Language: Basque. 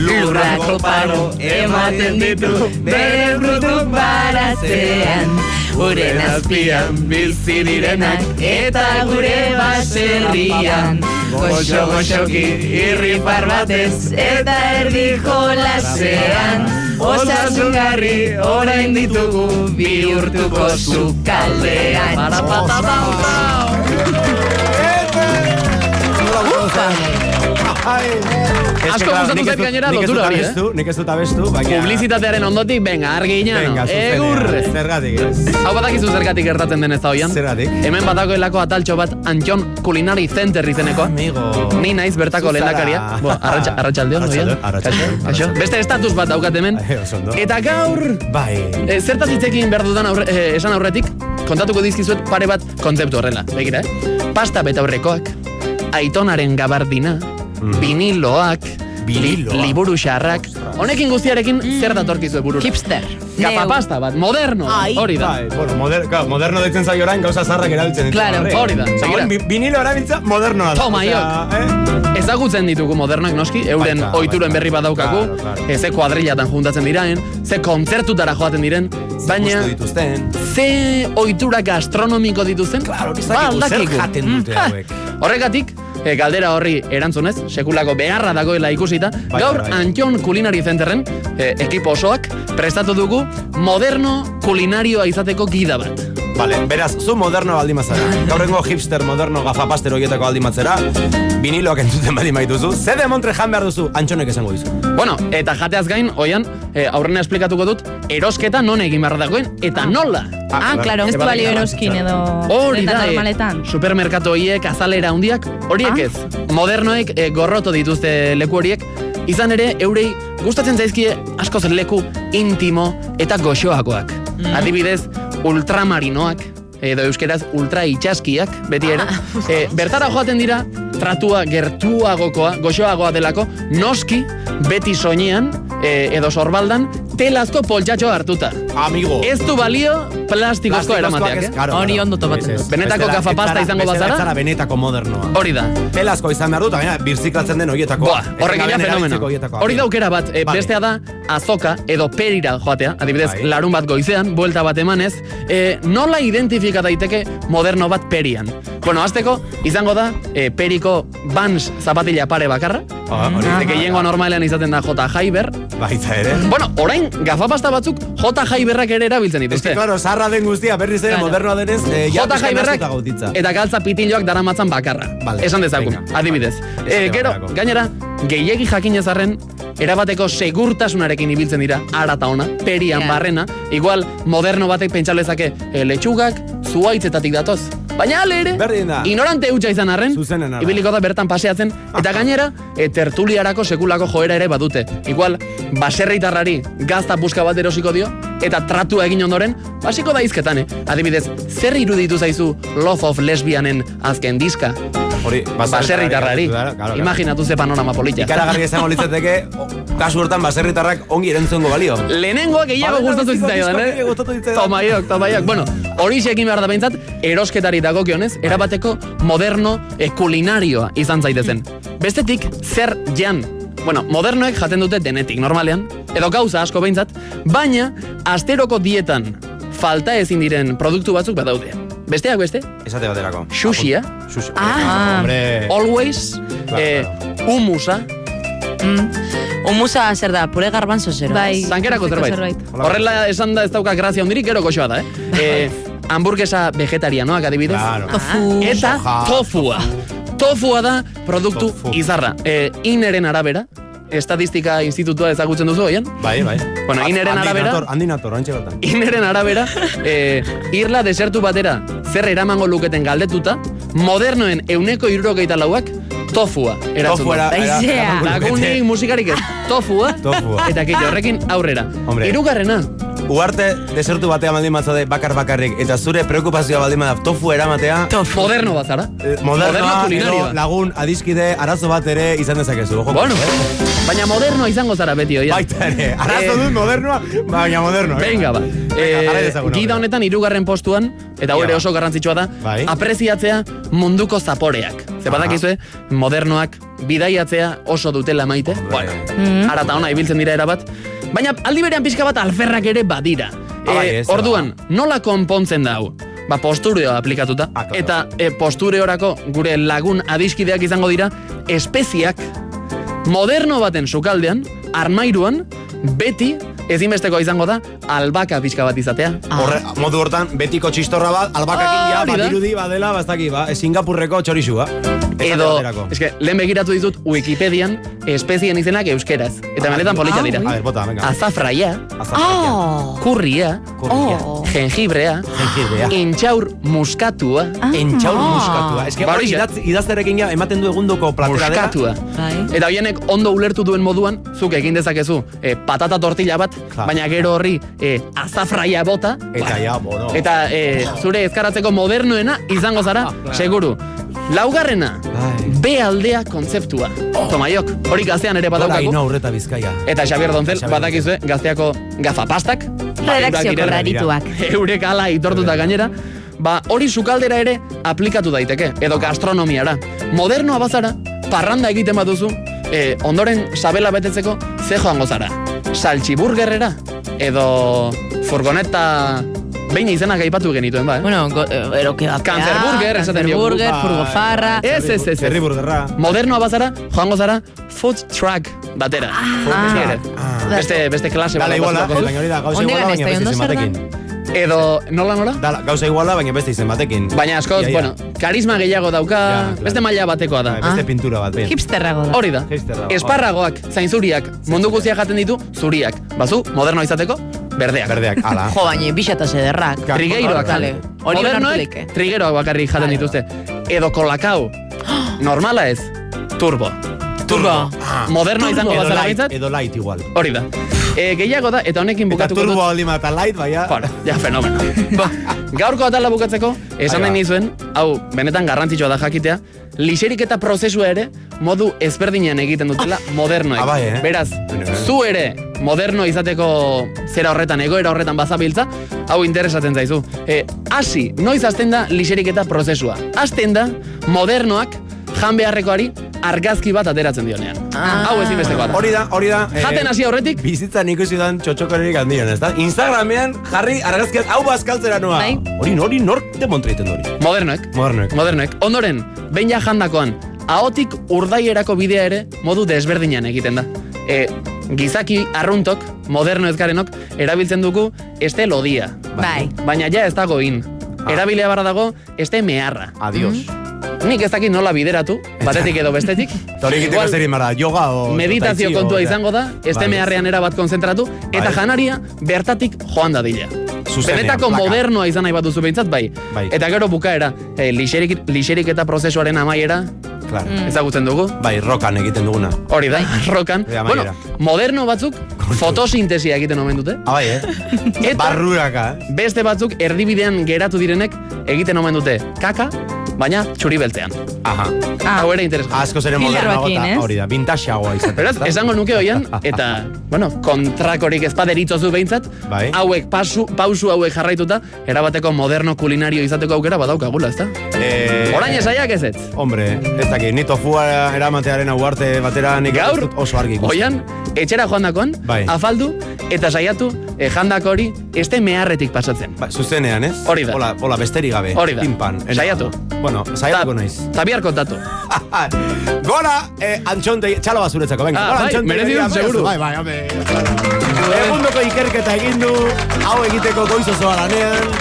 lurrako paro ematen ditu bere frutu baratzean. Uren azpian bizi direnak eta gure baserrian. Goxo-goxoki irripar batez eta erdi jolasean. Osasungarri orain ditugu bihurtuko sukaldean. Asko gustatu zait gainera lotura hori, Nik ez dut abestu, baina... Publizitatearen ondotik, venga, argi inan, egur! Zergatik ez. Hau badakizu zergatik gertatzen den ez da hoian? Zergatik? Hemen badagoelako ataltxo bat Antxon Culinary Center izenekoa. Amigo. Ni naiz bertako lehendakaria. Arratsaldeon, hoian? Arratsaldeon. Beste estatus bat daukat hemen. Eta gaur... Bai. Zertaz hitzekin behar dudan esan aurretik, kontatuko dizkizuet pare bat kontzeptu horrela. Begira, Pasta betaurrekoak, aitonaren gabardina, viniloak, liburu xarrak. Honekin guztiarekin zer datorkizue burura? Hipster. Gafapasta bat, moderno. Hori da. Bueno, moderno deitzen zaio orain, gauza zarrak erabiltzen. Claro. Hori da. Vinilo erabiltza modernoa da. Toma, ezagutzen ditugu modernoak noski, euren ohituren berri badaukagu, ze kuadrilatan juntatzen diraen, ze kontzertutara joaten diren, baina ze ohitura gastronomiko dituzten? Claro, zer jaten dute hauek. Horregatik, galdera horri erantzunez, sekulako beharra dagoela ikusita, gaur Antxon Culinary Centerren ekipo osoak prestatu dugu moderno kulinarioa izateko gida bat. Vale, beraz, zu moderno baldin mazara. Gaurrengo hipster moderno gafapastero horietako baldin matzera, viniloak entzuten baldin maituzu, zede montre jan behar duzu, Antxonek esango dizu. Bueno, eta jateaz gain, oian, aurrena esplikatuko dut, erosketa non egin behar dagoen, eta nola. Claro, ez du balio eroskin edo normaletan. Supermerkatu horiek, azalera handiak, horiek ez. Modernoek gorroto dituzte leku horiek, izan ere, eurei gustatzen zaizkie askoz leku intimo eta goxoagoak. Adibidez, ultramarinoak, edo euskeraz ultra itxaskiak, beti ere. Bertara joaten dira, tratua gertuagokoa, goxoagoa delako, noski, beti soinean, edo sorbaldan, telazko poltxatxo hartuta. Amigo. Ez du balio plastikozko eramateak, Hori ondo topatzen dut. Benetako gafapasta izango bazara? Bezala benetako modernoa. Hori da. Telazko izan behar dut, baina birziklatzen den horietako. Horrek ila fenomeno. Hori da aukera bat, bestea da azoka edo perira joatea, adibidez, larun bat goizean, buelta bat emanez, nola identifika daiteke moderno bat perian? Bueno, azteko, izango da, periko Vans zapatila pare bakarra, gehiengoa normalean izaten da J. Haiber. Baita ere. Bueno, orain, gafapasta batzuk J. Haiberrak ere erabiltzen dituzte. Claro, zarra den guztia, berriz ere modernoa denez, J. Haiberrak eta galtza pitilloak daramatzan bakarra. Esan dezagun, adibidez. Gero, gainera, gehiegi jakinezarren, erabateko segurtasunarekin ibiltzen dira, ara eta ona, perian barrena, igual moderno batek pentsalezake letxugak, zuaitzetatik datoz. Baina ale ere, ignorante hutsa izan arren, ibiliko da bertan paseatzen, eta gainera, tertuliarako sekulako joera ere badute. Igual, baserritarrari gazta puska bat erosiko dio, eta tratua egin ondoren, basiko da izketan, Adibidez, zer iruditu zaizu Love of Lesbianen azken diska? Baserritarrari. Imaginatu ze panorama politia. Ikaragarri izango litzateke, kasu hortan baserritarrak ongi erantzungo balio. Lehenengoa gehiago gustatu zitzaidan, Tomaiok. Bueno, hori ekin behar da behintzat, erosketari dagokionez, erabateko moderno kulinarioa izan zaitezen. Bestetik, zer jan? Bueno, modernoek jaten dute denetik normalean, edo gauza asko behintzat, baina asteroko dietan falta ezin diren produktu batzuk badaude. Besteak beste? Esate baterako. Xuxia. Always. Humusa. Humusa zer da, pure garbanzo zer. Zankerako zerbait. Horrela esan da ez dauka grazia hondirik, gero goxoa da, hamburguesa vegetarianoak adibidez. Eta tofua. Tofua da produktu izarra. Ineren arabera, Estadistika Institutua ezagutzen duzu, oian? Bai. Bueno, Ineren arabera... Handinator, antxe bertan. Ineren arabera, irla desertu batera zer eramango luketen galdetuta, modernoen 164ak tofua eratzen du. Lagunik musikarik ez. Tofua. Eta kito, horrekin aurrera. Hirugarrena. Uarte desertu batea baldin batzade bakarrik, eta zure preokupazioa baldin bada tofu eramatea... Moderno bazara. Modernoa, edo lagun, adiskide, arazo bat ere izan dezakezu. Bueno, baina modernoa izango zara beti, oia. Baita ere, arazo dut modernoa, baina moderno. Venga, ba. Gida honetan hirugarren postuan, eta hori oso garrantzitsua da, apreziatzea munduko zaporeak. Zepadak izue, modernoak bidaiatzea oso dutela maite. Bueno, ara eta ona ibiltzen dira erabat. Baina aldi berean pixka bat alferrak ere badira. Orduan, nola konpontzen da hau? Postureoa aplikatuta. Eta postureorako gure lagun adiskideak izango dira espeziak moderno baten sukaldean, armairuan, beti ezinbesteko izango da albaka pixka bat izatea. Modu hortan, betiko txistorra bat, albakakin ja, badirudi, badela, baztaki, Singapurreko txorixua. Edo, eske, lehen begiratu ditut Wikipedian espezien izenak euskeraz. Eta benetan polita dira. Azafraia, kurria, jengibrea, intxaur muskatua. Intxaur muskatua. Eske, idazterekin ja, ematen du egundoko platera dela. Muskatua. Eta hoienek ondo ulertu duen moduan, zuk egin dezakezu patata tortilla bat, baina gero horri azafraia bota. Eta zure ezkaratzeko modernoena izango zara, seguru. Laugarrena, B aldea kontzeptua. Tomaiok, hori gaztean ere badaukagu. Eta Xabier Doncel, badakizue, gazteako gafapastak. Redakzioko rarituak. Eurek ala itortuta gainera. Hori sukaldera ere aplikatu daiteke, edo gastronomiara. Modernoa bazara, parranda egiten baduzu, ondoren sabela betetzeko, ze joango zara. Saltxiburgerrera, edo furgoneta... Behin izenak aipatu genituen, Bueno, eroke batean. Kanzerburger, esaten diogu. Kanzerburger, furgofarra. Ez. Herriburgerra. Modernoa bazara, joango zara, food truck batera. Beste klase bat. Dala iguala, gauza iguala, baina beste izen batekin. Edo, nola? Gauza iguala, baina beste izen batekin. Baina askoz, bueno, karisma gehiago dauka, beste maila batekoa da. Beste pintura bat, hipsterrago da. Hori da. Esparragoak, zainzuriak, mundu guztiak jaten ditu, zuriak. Bazu, modernoa izateko, berdeak, ala. Jo, baina bisataz ederrak. Trigueiroak, modernoek, trigueroak bakarrik jaten dituzte. Edo kolakau, normala ez, turbo. Modernoa izango bazara bintzat. Edo light igual. Hori da. Gehiago da, eta honekin bukatuko dut. Eta turbo aldima eta light, baina. Ja, fenomeno. Gaurko atala bukatzeko, esan nahi nizuen, hau, benetan garrantzitsua da jakitea, lixeriketa prozesua ere, modu ezberdinean egiten dutela modernoek. Beraz, zu ere moderno izateko zera horretan, egoera horretan bazabiltza, hau interesatzen zaizu. Hasi, noiz hasten da lixeriketa prozesua. Hasten da, modernoak, jan beharrekoari, argazki bat ateratzen dionean. Hau ezinbestekoa da. Hori da. Jaten hasi aurretik. Bizitzan ikusi dan txotxokorerik handion, ez da? Instagramean jarri argazkiak hau bazkaltzera noa. Hori nork demontraiten hori. Modernoek. Ondoren, behin ja jandakoan, ahotik urdaierako bidea ere modu desberdinean egiten da. Gizaki arruntok, moderno ezkarenok, erabiltzen dugu este lodia. Baina ja ez dago in. Erabilia barra dago este meharra. Adios. Nik ez dakit nola bideratu, batetik edo bestetik. Hori egiteko zer imara, yoga o... Meditazio kontua izango da, este meharrean erabat konzentratu, eta janaria bertatik joan dadila. Benetako modernoa izan nahi bat duzu behintzat, bai. Eta gero bukaera, lixerik eta prozesuaren amaiera, ezagutzen dugu. Bai, rokan egiten duguna. Hori da, rokan. Bueno, moderno batzuk fotosintesia egiten omen dute. Bai, Eta barruraka. Beste batzuk erdibidean geratu direnek egiten omen dute kaka, baina txuri beltzean. Hau ere interesgarria. Asko zeren moderno gota, hori da, vintaxeagoa izaten. Beraz, esango nuke hoian, eta, bueno, kontrakorik ezpaderitzozu behintzat, hauek, pausu hauek jarraituta, erabateko moderno kulinario izateko aukera badaukagula, ezta? Orain esaiak ez ez? Hombre, ez dakit, ni tofua eramatearen aguarte batera nik oso argi ikusten. Hoian, etxera joan dakoan, afaldu, eta saiatu, jandako hori, este meharretik pasatzen. Zuzenean, ez? Hori da. Hola, besterik gabe. Hori da. Saiatu. Bueno, saiatuko naiz. Tabiar kontatu. Gora, antxonte, txalo bazuretzako, venga. Bai, merezidun, seguru. Bai, hombre. Egundoko ikerketa egin du, hau egiteko goiz osoa lanean.